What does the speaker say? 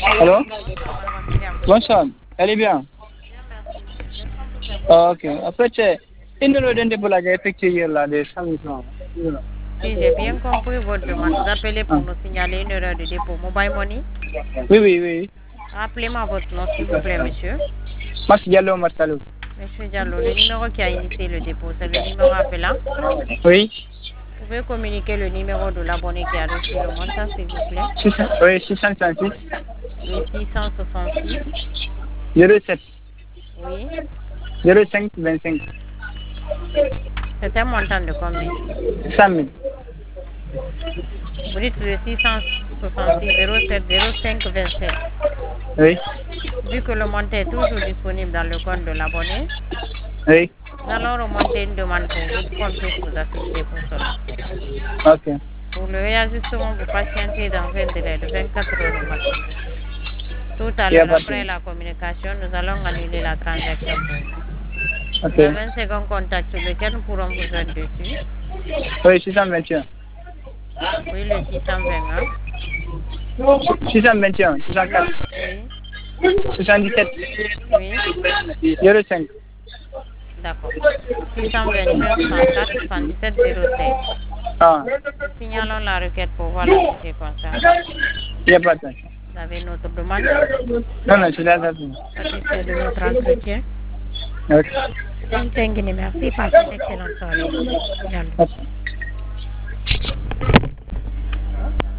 Allô? Bonsoir. Elle est bien? Ah, ok. Après, c'est une heure de pour la effectuer hier là, des 100 000 francs. Si j'ai bien compris votre demande, vous appelez Ah. pour nous signaler une erreur de dépôt Mobile Money. Oui, oui, oui. Rappelez-moi votre nom, s'il vous plaît, monsieur. Mas Diallo Marcelo. Monsieur Diallo, le numéro qui a initié le dépôt, c'est le numéro appelant. Oui. Vous pouvez communiquer le numéro de l'abonné qui a reçu le montant, s'il vous plaît. 600, oui, 636 Oui, 666. 07 Oui. 05 25 C'est un montant de combien? 100 000. Vous dites le 666 07 05 27. Oui. Vu que le montant est toujours disponible dans le compte de l'abonné, Oui. nous allons remonter une demande pour vous pour qu'on puisse vous assister pour cela. Ok. Pour le réajustement, vous patientez dans un délai de 24 heures au maximum. Tout à Il n'y a l'heure, pas de après souci. la communication, nous allons annuler la transaction pour vous. Ok. Vous avez un second contact sur lequel nous pourrons vous joindre dessus. Oui, 621. Oui, le 621. 621, 64, Oui, 77, oui, 05. d'accord. 621 64 77 05. Ah, Nous signalons la requête pour voir l'entité concernée. il n'y a pas de souci. Vous avez une autre demande? Non, non, c'est là, ça. Satisfait de notre entretien. Ok. Thank you. Merci. Passez une excellente soirée, monsieur Diallo. Ok.